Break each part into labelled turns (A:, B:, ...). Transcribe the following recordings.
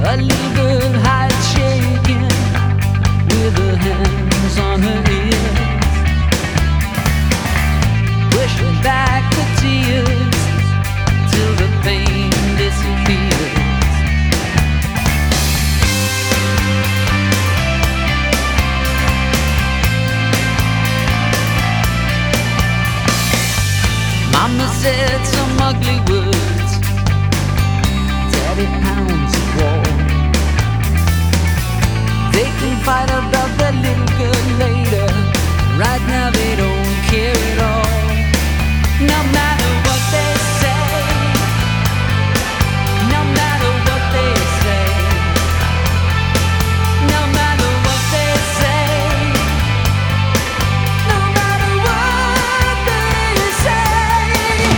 A: A little girl hides shaking with her hands on her ears, pushing back the tears till the pain disappears. Mama said some ugly words, Daddy pounds the wall. They can fight about that little girl later. Right now they don't care at all. No matter what they say, no matter what they say, no matter what they say, no matter what they say.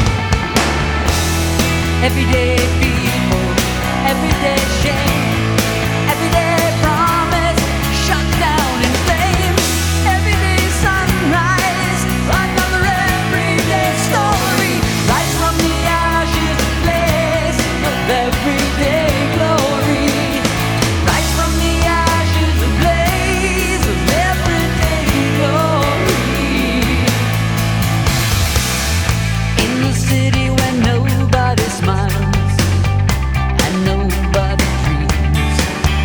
A: Everyday people, everyday shame, everyday promise shut down in flames. Everyday sunrise, another everyday story. Rise from the ashes, a place of everyday glory. Rise from the ashes, a blaze of everyday glory. In the city where nobody smiles and nobody dreams,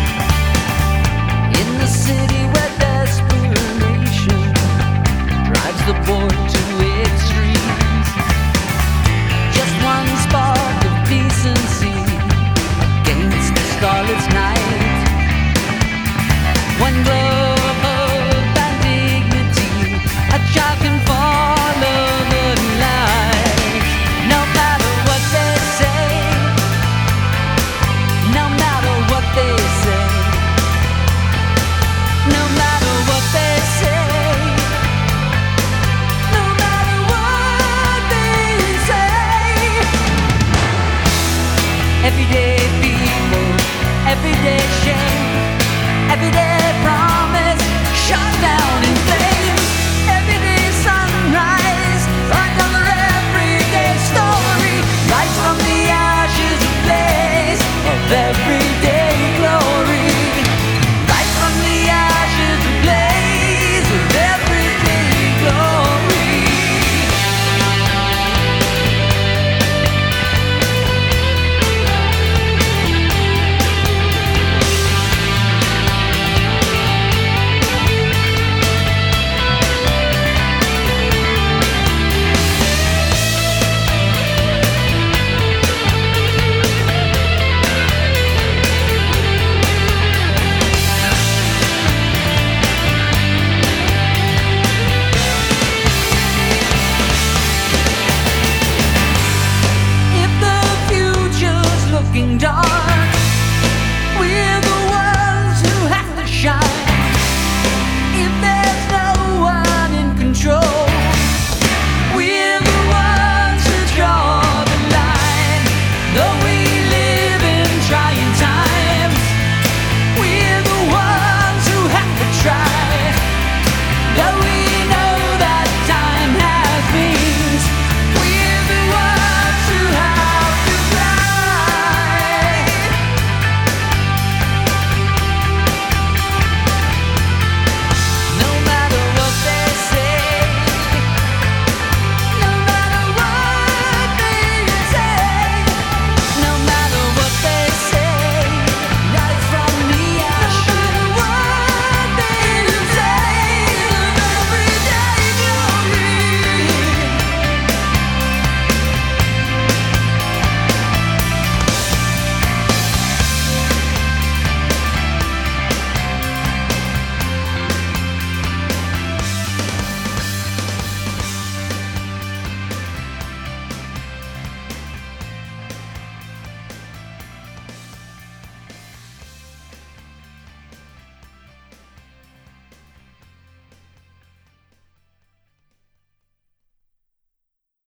A: in the city where desperation drives the poor to extremes, just one spark of decency against the starless night, one glow of hope and dignity, a child can follow the light. No matter what they say, no matter what they say, no matter what they say, no matter what they say. Everyday people, everyday shame, everyday promise shut down in flames.